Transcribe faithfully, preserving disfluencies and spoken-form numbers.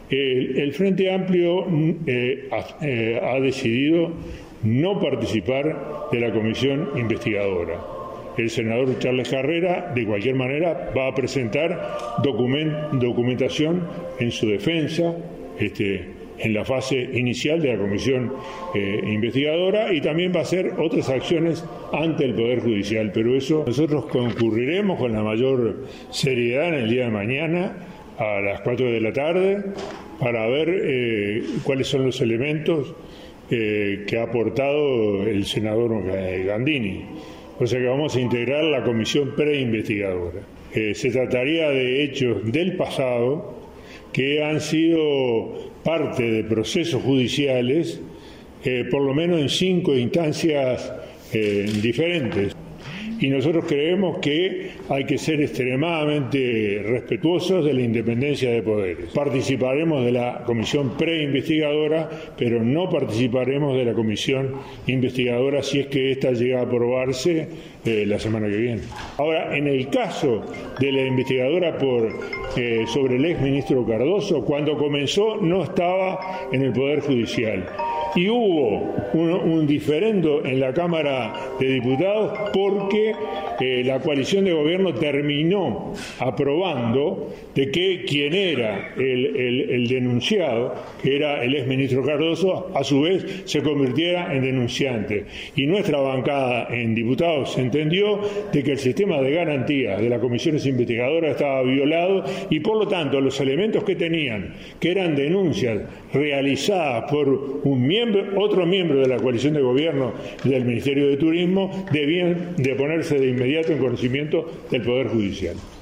El, el Frente Amplio eh, ha, eh, ha decidido no participar de la comisión investigadora. El senador Charles Carrera, de cualquier manera, va a presentar document, documentación en su defensa, este, en la fase inicial de la comisión eh, investigadora, y también va a hacer otras acciones ante el Poder Judicial. Pero eso nosotros concurriremos con la mayor seriedad en el día de mañana a las cuatro de la tarde para ver eh, cuáles son los elementos eh, que ha aportado el senador Gandini. O sea que vamos a integrar la comisión preinvestigadora. Eh, se trataría de hechos del pasado que han sido parte de procesos judiciales, eh, por lo menos en cinco instancias eh, diferentes. Y nosotros creemos que hay que ser extremadamente respetuosos de la independencia de poderes. Participaremos de la comisión preinvestigadora, pero no participaremos de la comisión investigadora si es que ésta llega a aprobarse eh, la semana que viene. Ahora, en el caso de la investigadora por, eh, sobre el exministro Cardoso, cuando comenzó no estaba en el Poder Judicial. Y hubo un, un diferendo en la Cámara de Diputados porque eh, la coalición de gobierno terminó aprobando de que quien era el, el, el denunciado, que era el exministro Cardoso, a su vez se convirtiera en denunciante. Y nuestra bancada en diputados se entendió de que el sistema de garantías de las comisiones investigadoras estaba violado y por lo tanto los elementos que tenían, que eran denuncias realizadas por un miembro otro miembro de la coalición de gobierno del Ministerio de Turismo, debían de ponerse de inmediato en conocimiento del Poder Judicial.